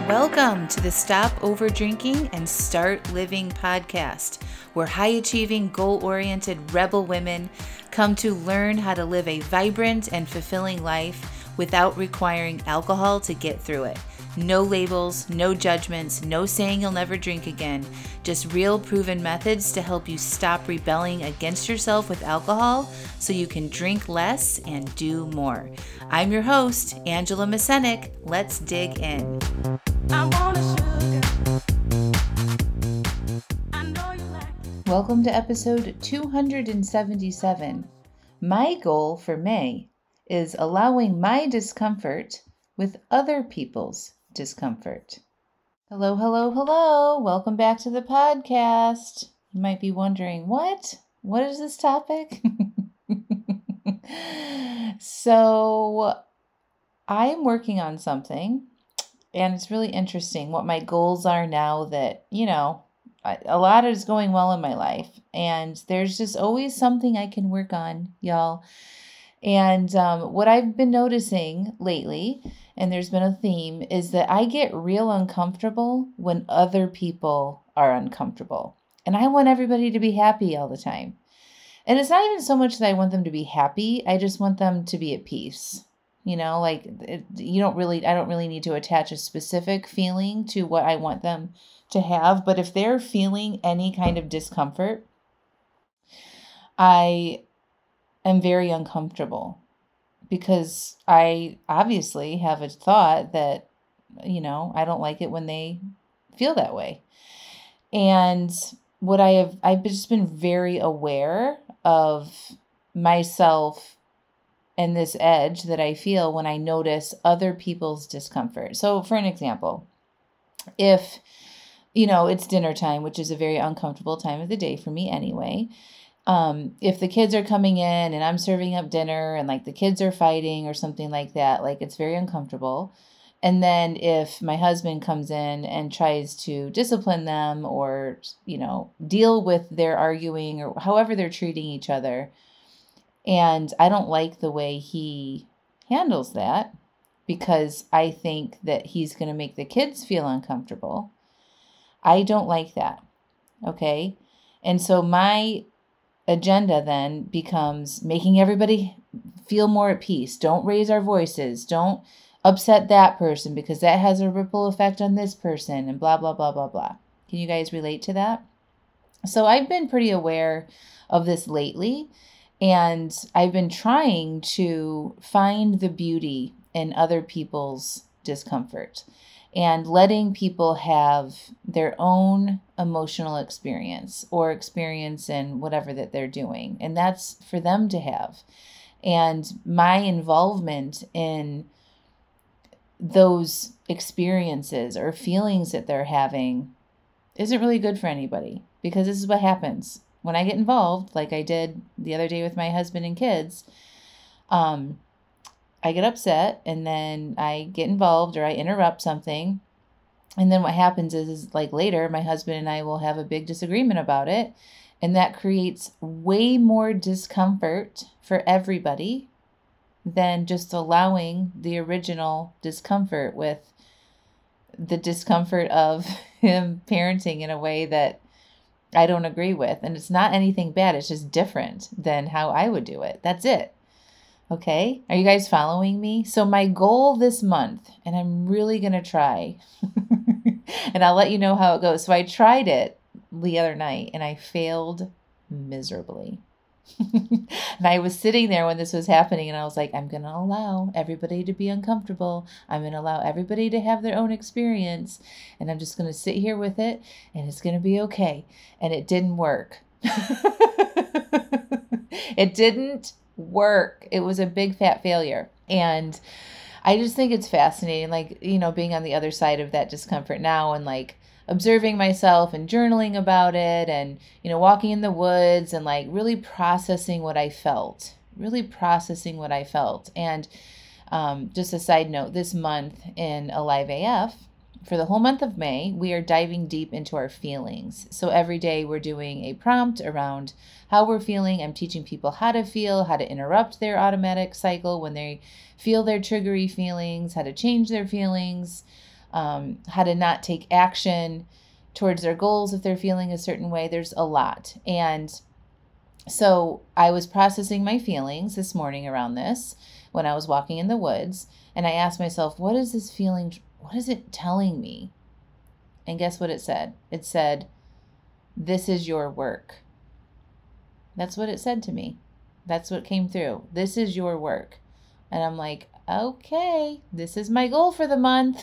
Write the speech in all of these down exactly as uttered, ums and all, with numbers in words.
Welcome to the Stop Over Drinking and Start Living podcast, where high-achieving, goal-oriented rebel women come to learn how to live a vibrant and fulfilling life without requiring alcohol to get through it. No labels, no judgments, no saying you'll never drink again. Just real proven methods to help you stop rebelling against yourself with alcohol so you can drink less and do more. I'm your host, Angela Masenik. Let's dig in. I want a sugar. I know you like it. Welcome to episode two hundred seventy-seven. My goal for May is allowing my discomfort with other people's discomfort. Hello, hello, hello. Welcome back to the podcast. You might be wondering, what? What is this topic? So, I'm working on something, and it's really interesting what my goals are now that, you know, a lot is going well in my life, and there's just always something I can work on, y'all. And um, what I've been noticing lately, and there's been a theme, is that I get real uncomfortable when other people are uncomfortable. And I want everybody to be happy all the time. And it's not even so much that I want them to be happy. I just want them to be at peace. You know, like it, you don't really, I don't really need to attach a specific feeling to what I want them to have. But if they're feeling any kind of discomfort, I am very uncomfortable because I obviously have a thought that, you know, I don't like it when they feel that way. And what I have, I've just been very aware of myself and this edge that I feel when I notice other people's discomfort. So for an example, if, you know, it's dinner time, which is a very uncomfortable time of the day for me anyway. Um, if the kids are coming in and I'm serving up dinner and like the kids are fighting or something like that, like it's very uncomfortable. And then if my husband comes in and tries to discipline them or, you know, deal with their arguing or however they're treating each other, and I don't like the way he handles that because I think that he's going to make the kids feel uncomfortable. I don't like that. Okay. And so my agenda then becomes making everybody feel more at peace. Don't raise our voices. Don't upset that person because that has a ripple effect on this person and blah, blah, blah, blah, blah. Can you guys relate to that? So I've been pretty aware of this lately, and I've been trying to find the beauty in other people's discomfort and letting people have their own emotional experience or experience in whatever that they're doing. And that's for them to have. And my involvement in those experiences or feelings that they're having isn't really good for anybody, because this is what happens when I get involved, like I did the other day with my husband and kids. Um, I get upset and then I get involved or I interrupt something. And then what happens is, is like later, my husband and I will have a big disagreement about it. And that creates way more discomfort for everybody than just allowing the original discomfort with the discomfort of him parenting in a way that I don't agree with. And it's not anything bad. It's just different than how I would do it. That's it. Okay. Are you guys following me? So my goal this month, and I'm really going to try, and I'll let you know how it goes. So I tried it the other night and I failed miserably. And I was sitting there when this was happening and I was like, I'm going to allow everybody to be uncomfortable. I'm going to allow everybody to have their own experience. And I'm just going to sit here with it and it's going to be okay. And it didn't work. It didn't work. It was a big fat failure. And I just think it's fascinating, like, you know, being on the other side of that discomfort now and like observing myself and journaling about it and, you know, walking in the woods and like really processing what I felt, really processing what I felt. And um, just a side note, this month in Alive A F, for the whole month of May, we are diving deep into our feelings. So every day we're doing a prompt around how we're feeling. I'm teaching people how to feel, how to interrupt their automatic cycle when they feel their triggery feelings, how to change their feelings, um, how to not take action towards their goals if they're feeling a certain way. There's a lot. And so I was processing my feelings this morning around this when I was walking in the woods. And I asked myself, what is this feeling? What is it telling me? And guess what it said? It said, this is your work. That's what it said to me. That's what came through. This is your work. And I'm like, okay, this is my goal for the month,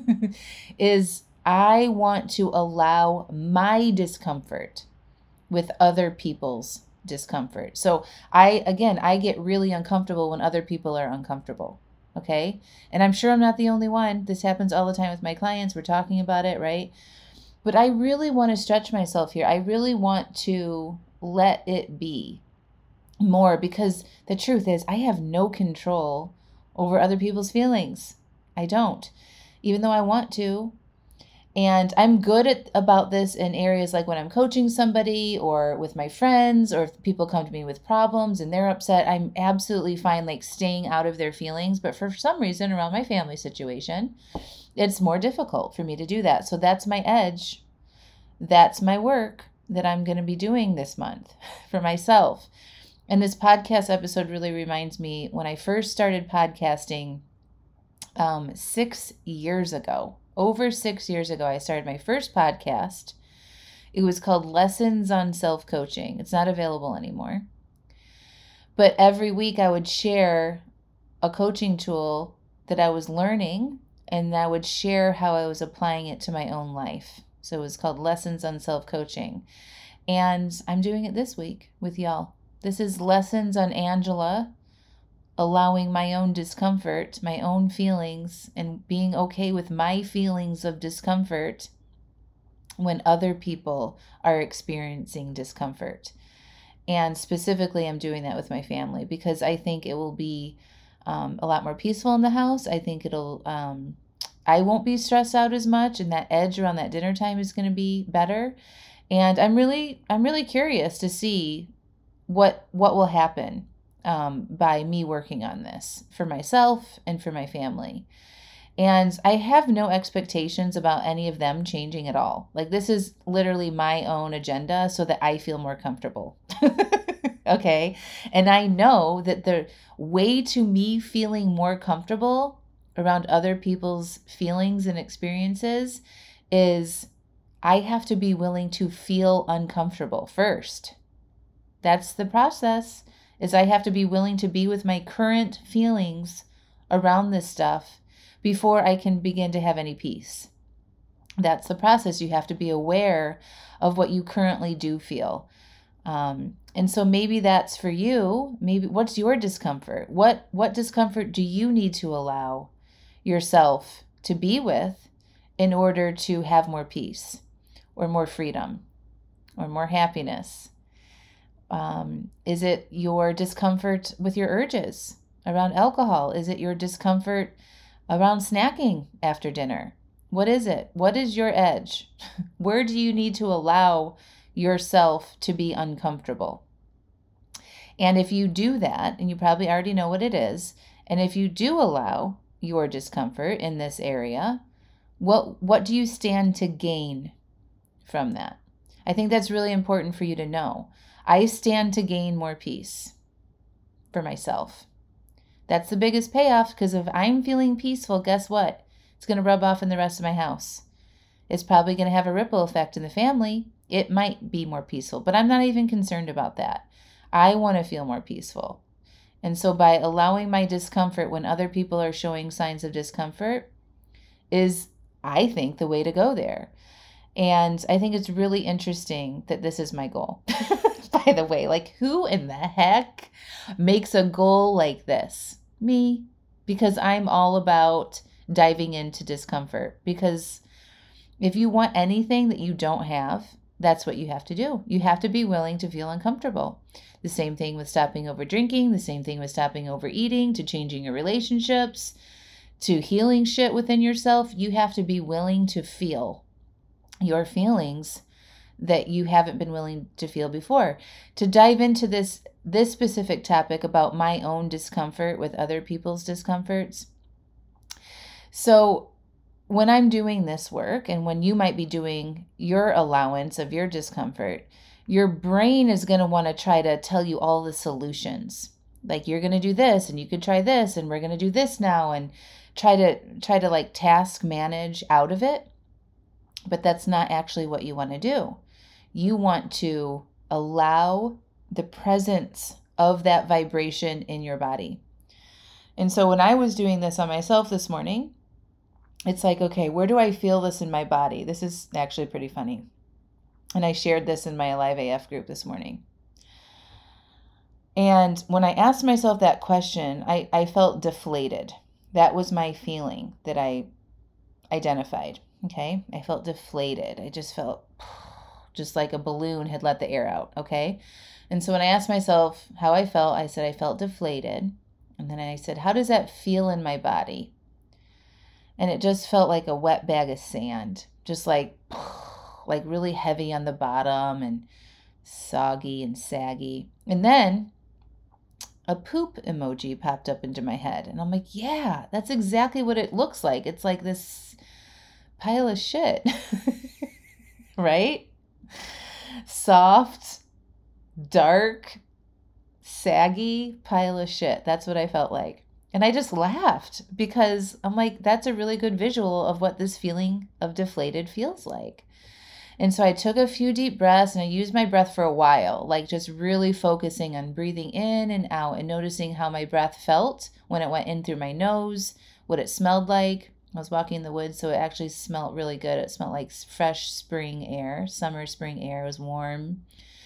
is I want to allow my discomfort with other people's discomfort. So I, again, I get really uncomfortable when other people are uncomfortable. Okay. And I'm sure I'm not the only one. This happens all the time with my clients. We're talking about it, right? But I really want to stretch myself here. I really want to let it be more, because the truth is I have no control over other people's feelings. I don't, even though I want to. And I'm good at about this in areas like when I'm coaching somebody or with my friends, or if people come to me with problems and they're upset, I'm absolutely fine like staying out of their feelings. But for some reason around my family situation, it's more difficult for me to do that. So that's my edge. That's my work that I'm going to be doing this month for myself. And this podcast episode really reminds me when I first started podcasting um, six years ago. Over six years ago, I started my first podcast. It was called Lessons on Self-Coaching. It's not available anymore. But every week I would share a coaching tool that I was learning, and I would share how I was applying it to my own life. So it was called Lessons on Self-Coaching. And I'm doing it this week with y'all. This is Lessons on Angela, allowing my own discomfort, my own feelings, and being okay with my feelings of discomfort when other people are experiencing discomfort. And specifically, I'm doing that with my family because I think it will be um, a lot more peaceful in the house. I think it'll, um, I won't be stressed out as much, and that edge around that dinner time is going to be better. And I'm really, I'm really curious to see what what will happen um, by me working on this for myself and for my family. And I have no expectations about any of them changing at all. Like, this is literally my own agenda so that I feel more comfortable. Okay. And I know that the way to me feeling more comfortable around other people's feelings and experiences is I have to be willing to feel uncomfortable first. That's the process, is I have to be willing to be with my current feelings around this stuff before I can begin to have any peace. That's the process. You have to be aware of what you currently do feel. Um, and so maybe that's for you. Maybe what's your discomfort? What, what discomfort do you need to allow yourself to be with in order to have more peace or more freedom or more happiness? Um, is it your discomfort with your urges around alcohol? Is it your discomfort around snacking after dinner? What is it? What is your edge? Where do you need to allow yourself to be uncomfortable? And if you do that, and you probably already know what it is, and if you do allow your discomfort in this area, what what do you stand to gain from that? I think that's really important for you to know. I stand to gain more peace for myself. That's the biggest payoff, because if I'm feeling peaceful, guess what? It's going to rub off in the rest of my house. It's probably going to have a ripple effect in the family. It might be more peaceful, but I'm not even concerned about that. I want to feel more peaceful. And so by allowing my discomfort when other people are showing signs of discomfort is, I think, the way to go there. And I think it's really interesting that this is my goal. By the way, like, who in the heck makes a goal like this? Me. Because I'm all about diving into discomfort. Because if you want anything that you don't have, that's what you have to do. You have to be willing to feel uncomfortable. The same thing with stopping over drinking, the same thing with stopping overeating, to changing your relationships, to healing shit within yourself. You have to be willing to feel your feelings that you haven't been willing to feel before. To dive into this this specific topic about my own discomfort with other people's discomforts. So when I'm doing this work and when you might be doing your allowance of your discomfort, your brain is going to want to try to tell you all the solutions. Like, you're going to do this and you can try this and we're going to do this now, and try to try to like task manage out of it. But that's not actually what you want to do. You want to allow the presence of that vibration in your body. And so when I was doing this on myself this morning, it's like, okay, where do I feel this in my body? This is actually pretty funny. And I shared this in my Alive A F group this morning. And when I asked myself that question, I, I felt deflated. That was my feeling that I identified. Okay. I felt deflated. I just felt just like a balloon had let the air out. Okay. And so when I asked myself how I felt, I said, I felt deflated. And then I said, how does that feel in my body? And it just felt like a wet bag of sand, just like, like really heavy on the bottom and soggy and saggy. And then a poop emoji popped up into my head. And I'm like, yeah, that's exactly what it looks like. It's like this pile of shit, right? Soft, dark, saggy pile of shit. That's what I felt like. And I just laughed because I'm like, that's a really good visual of what this feeling of deflated feels like. And so I took a few deep breaths and I used my breath for a while, like just really focusing on breathing in and out and noticing how my breath felt when it went in through my nose, what it smelled like. I was walking in the woods, so it actually smelled really good. It smelled like fresh spring air, summer spring air. It was warm.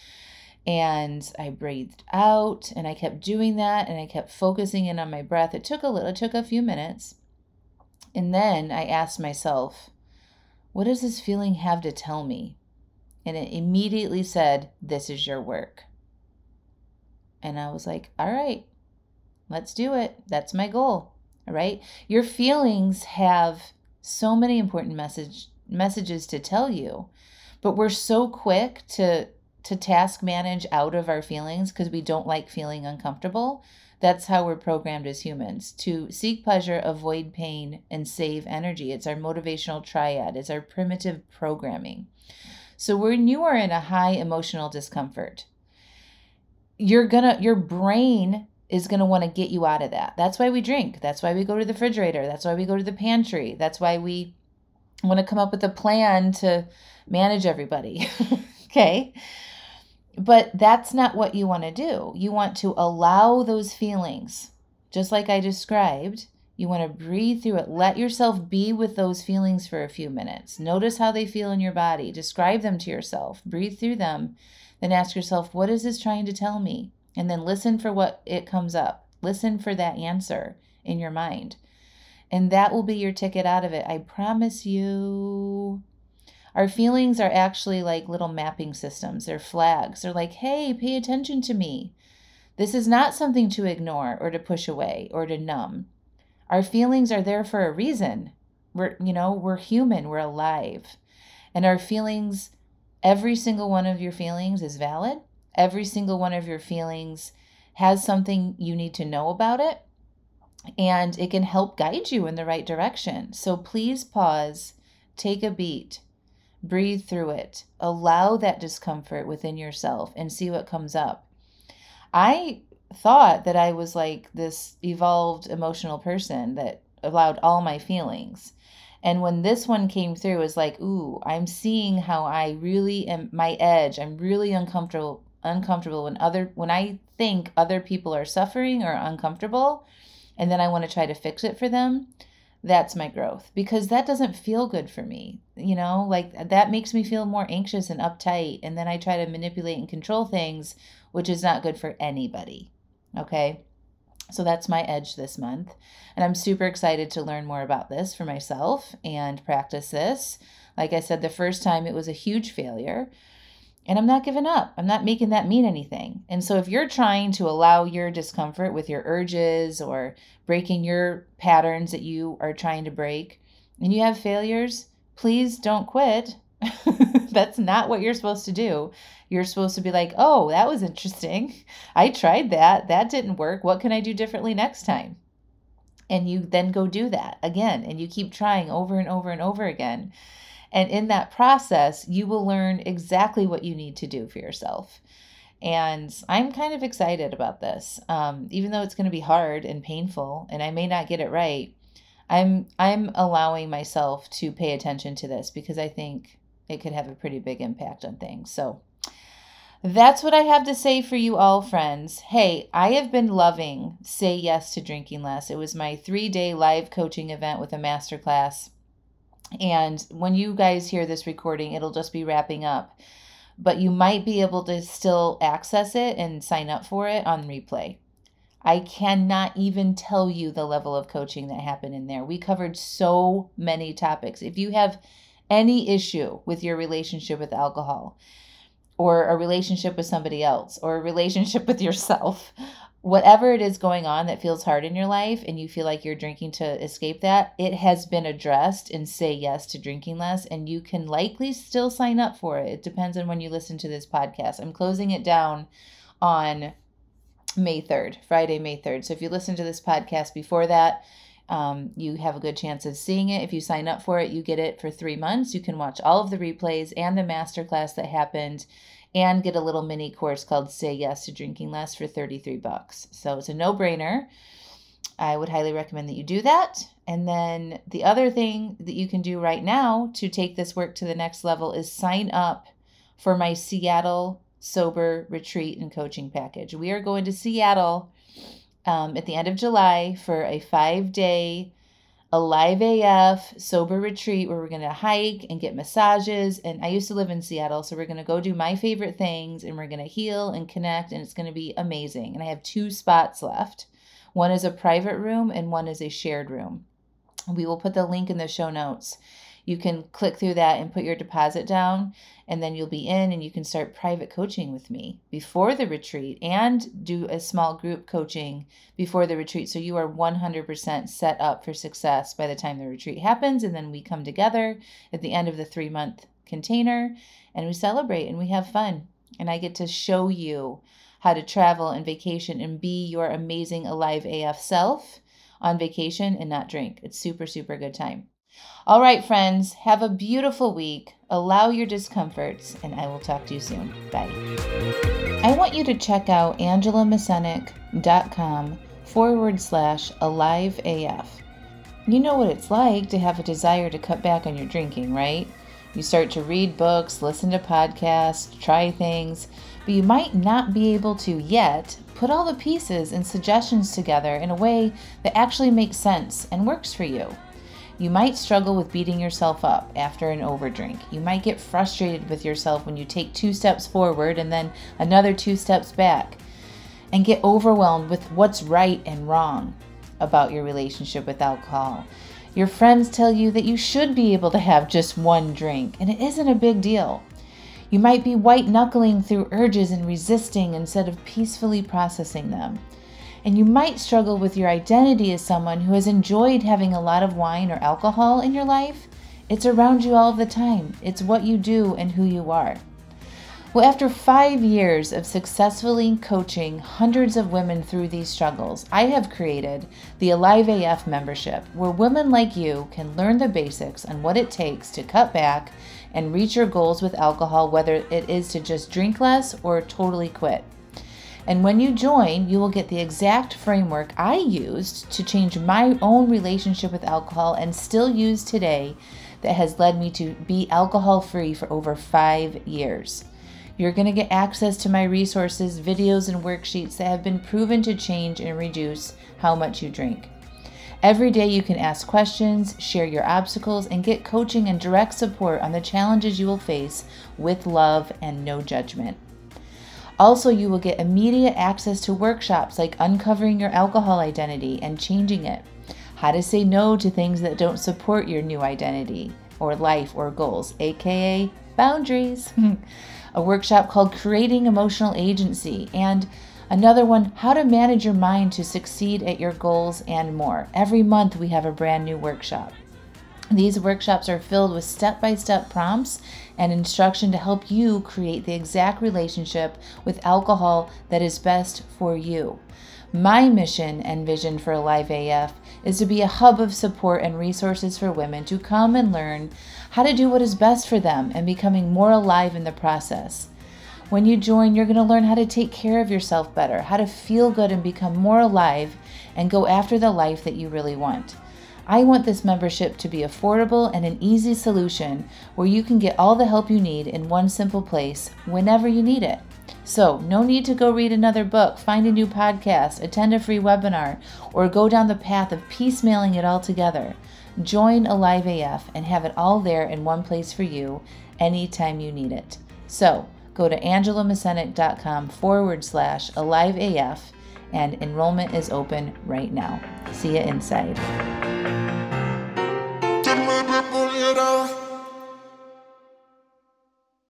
And I breathed out and I kept doing that and I kept focusing in on my breath. It took a little, it took a few minutes. And then I asked myself, what does this feeling have to tell me? And it immediately said, this is your work. And I was like, all right, let's do it. That's my goal. All right. Your feelings have so many important message messages to tell you, but we're so quick to to task manage out of our feelings because we don't like feeling uncomfortable. That's how we're programmed as humans, to seek pleasure, avoid pain, and save energy. It's our motivational triad. It's our primitive programming. So when you are in a high emotional discomfort, you're gonna, your brain is going to want to get you out of that. That's why we drink. That's why we go to the refrigerator. That's why we go to the pantry. That's why we want to come up with a plan to manage everybody. Okay. But that's not what you want to do. You want to allow those feelings, just like I described. You want to breathe through it. Let yourself be with those feelings for a few minutes. Notice how they feel in your body. Describe them to yourself. Breathe through them. Then ask yourself, what is this trying to tell me? And then listen for what it comes up. Listen for that answer in your mind. And that will be your ticket out of it. I promise you. Our feelings are actually like little mapping systems. They're flags. They're like, hey, pay attention to me. This is not something to ignore or to push away or to numb. Our feelings are there for a reason. We're, you know, we're human. We're alive. And our feelings, every single one of your feelings is valid. Every single one of your feelings has something you need to know about it. And it can help guide you in the right direction. So please pause, take a beat. Breathe through it. Allow that discomfort within yourself and see what comes up. I thought that I was like this evolved emotional person that allowed all my feelings. And when this one came through, it was like, ooh, I'm seeing how I really am my edge. I'm really uncomfortable, uncomfortable when other when I think other people are suffering or uncomfortable, and then I want to try to fix it for them. That's my growth, because that doesn't feel good for me. You know, like that makes me feel more anxious and uptight. And then I try to manipulate and control things, which is not good for anybody. Okay. So that's my edge this month. And I'm super excited to learn more about this for myself and practice this. Like I said, the first time it was a huge failure. And I'm not giving up. I'm not making that mean anything. And so if you're trying to allow your discomfort with your urges or breaking your patterns that you are trying to break, and you have failures, please don't quit. That's not what you're supposed to do. You're supposed to be like, oh, that was interesting. I tried that. That didn't work. What can I do differently next time? And you then go do that again, and you keep trying over and over and over again. And in that process, you will learn exactly what you need to do for yourself. And I'm kind of excited about this. Um, even though it's going to be hard and painful, and I may not get it right, I'm I'm allowing myself to pay attention to this because I think it could have a pretty big impact on things. So that's what I have to say for you all, friends. Hey, I have been loving Say Yes to Drinking Less. It was my three-day live coaching event with a masterclass. And when you guys hear this recording, it'll just be wrapping up. But you might be able to still access it and sign up for it on replay. I cannot even tell you the level of coaching that happened in there. We covered so many topics. If you have any issue with your relationship with alcohol, or a relationship with somebody else, or a relationship with yourself, whatever it is going on that feels hard in your life and you feel like you're drinking to escape that, it has been addressed in Say Yes to Drinking Less, and you can likely still sign up for it. It depends on when you listen to this podcast. I'm closing it down on May third, Friday, May third. So if you listen to this podcast before that, Um, you have a good chance of seeing it. If you sign up for it, you get it for three months. You can watch all of the replays and the masterclass that happened and get a little mini course called Say Yes to Drinking Less for thirty-three bucks. So it's a no-brainer. I would highly recommend that you do that. And then the other thing that you can do right now to take this work to the next level is sign up for my Seattle Sober Retreat and Coaching Package. We are going to Seattle Um, at the end of July for a five-day Alive A F sober retreat where we're going to hike and get massages. And I used to live in Seattle, so we're going to go do my favorite things, and we're going to heal and connect, and it's going to be amazing. And I have two spots left. One is a private room and one is a shared room. We will put the link in the show notes. You can click through that and put your deposit down, and then you'll be in and you can start private coaching with me before the retreat and do a small group coaching before the retreat. So you are one hundred percent set up for success by the time the retreat happens. And then we come together at the end of the three month container and we celebrate and we have fun. And I get to show you how to travel and vacation and be your amazing Alive A F self on vacation and not drink. It's super, super good time. All right, friends, have a beautiful week. Allow your discomforts, and I will talk to you soon. Bye. I want you to check out angelamesenic.com forward slash alive AF. You know what it's like to have a desire to cut back on your drinking, right? You start to read books, listen to podcasts, try things, but you might not be able to yet put all the pieces and suggestions together in a way that actually makes sense and works for you. You might struggle with beating yourself up after an overdrink. You might get frustrated with yourself when you take two steps forward and then another two steps back, and get overwhelmed with what's right and wrong about your relationship with alcohol. Your friends tell you that you should be able to have just one drink, and it isn't a big deal. You might be white-knuckling through urges and resisting instead of peacefully processing them. And you might struggle with your identity as someone who has enjoyed having a lot of wine or alcohol in your life. It's around you all the time. It's what you do and who you are. Well, after five years of successfully coaching hundreds of women through these struggles, I have created the Alive A F membership, where women like you can learn the basics on what it takes to cut back and reach your goals with alcohol, whether it is to just drink less or totally quit. And when you join, you will get the exact framework I used to change my own relationship with alcohol and still use today that has led me to be alcohol-free for over five years. You're going to get access to my resources, videos, and worksheets that have been proven to change and reduce how much you drink. Every day you can ask questions, share your obstacles, and get coaching and direct support on the challenges you will face with love and no judgment. Also, you will get immediate access to workshops like uncovering your alcohol identity and changing it, how to say no to things that don't support your new identity or life or goals, aka boundaries, a workshop called Creating Emotional Agency, and another one, How to Manage Your Mind to Succeed at Your Goals, and more. Every month we have a brand new workshop. These workshops are filled with step-by-step prompts and instruction to help you create the exact relationship with alcohol that is best for you. My mission and vision for Alive A F is to be a hub of support and resources for women to come and learn how to do what is best for them and becoming more alive in the process. When you join, you're going to learn how to take care of yourself better, how to feel good and become more alive and go after the life that you really want. I want this membership to be affordable and an easy solution where you can get all the help you need in one simple place whenever you need it. So, no need to go read another book, find a new podcast, attend a free webinar, or go down the path of piecemealing it all together. Join Alive A F and have it all there in one place for you anytime you need it. So, go to angelamesenic.com forward slash Alive A F and enrollment is open right now. See you inside.